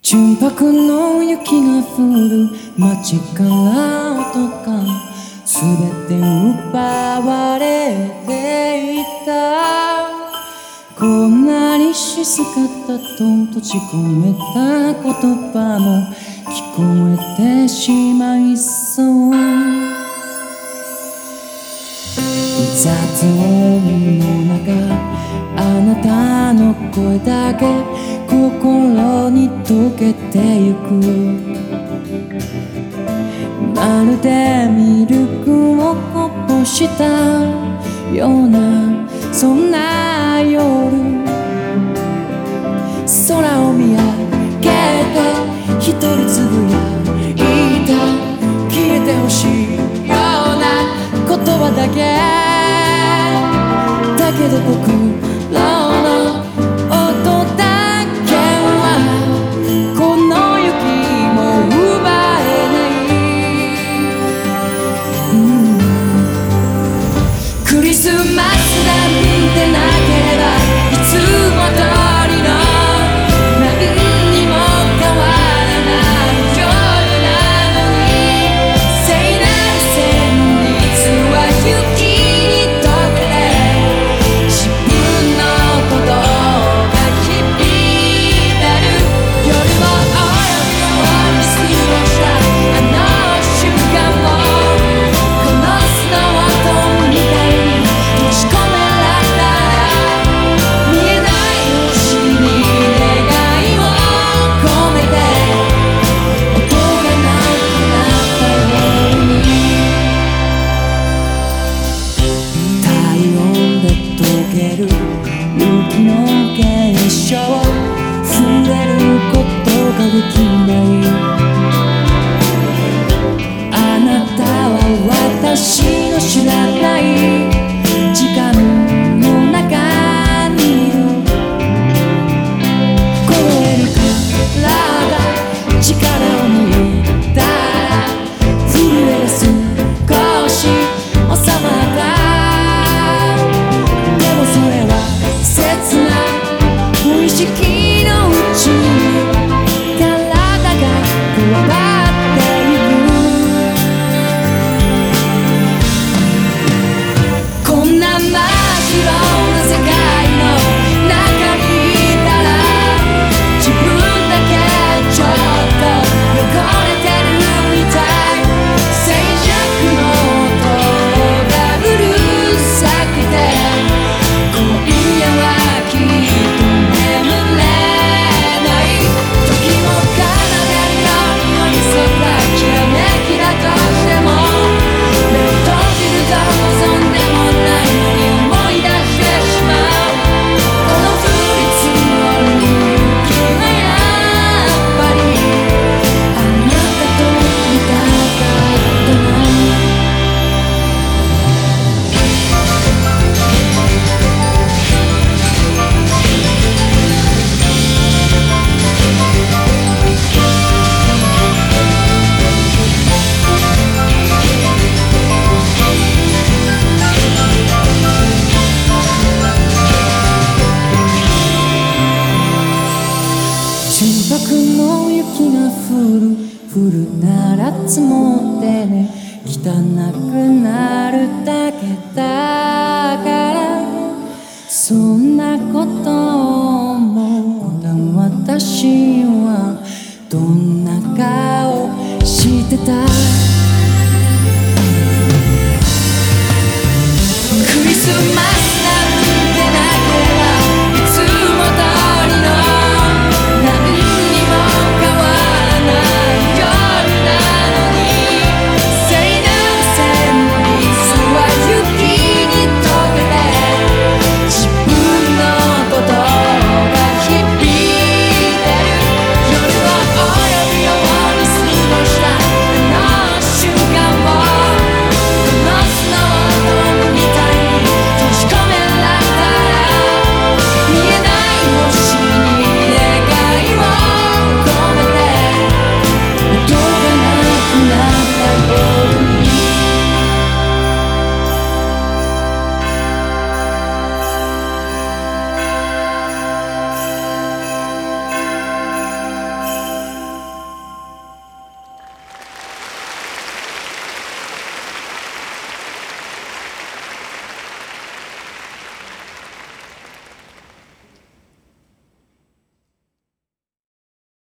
純白の雪が降る街から音が全て奪われていた。こんなに静かだと閉じ込めた言葉も聞こえてしまいそう。雑音の中、あなたの声だけ心に溶けてゆく。まるでミルクをこぼしたようなそんな夜、空を見上げて一人つぶやいた。消えてほしいような言葉だけだけど僕らの音だけはこの雪も奪えない、クリスマスなんてなければいつも通りの何にも変わらない夜なのに、聖なる旋律は雪に溶けて自分のことが響いてる。夜を泳ぐように過ごしたあの瞬間をこのスノートみたいに閉じ込められたら、見えない星に願いを込めて音がなくなったように、体温で溶ける雪の現象、触れることができない。あなたは私の知らない時間の中にいる。凍える体が力を抜いたら震えが少し収まった。でもそれは切な無意識のうちに体が加わっていく。こんな真っ白な世界の中にいたら自分だけちょっと汚れてるみたい。静寂の音がうるさくて今夜はきっと眠れない。時も奏でるように寄り添ったきらめきだとしても、目を閉じると望んでもないのに思い出してしまう。この降り積もる雪はやっぱりあなたと見たかったな。純白の雪が降るなら積もってね、汚くなるだけだから、そんなことを思った私はどんな顔してた。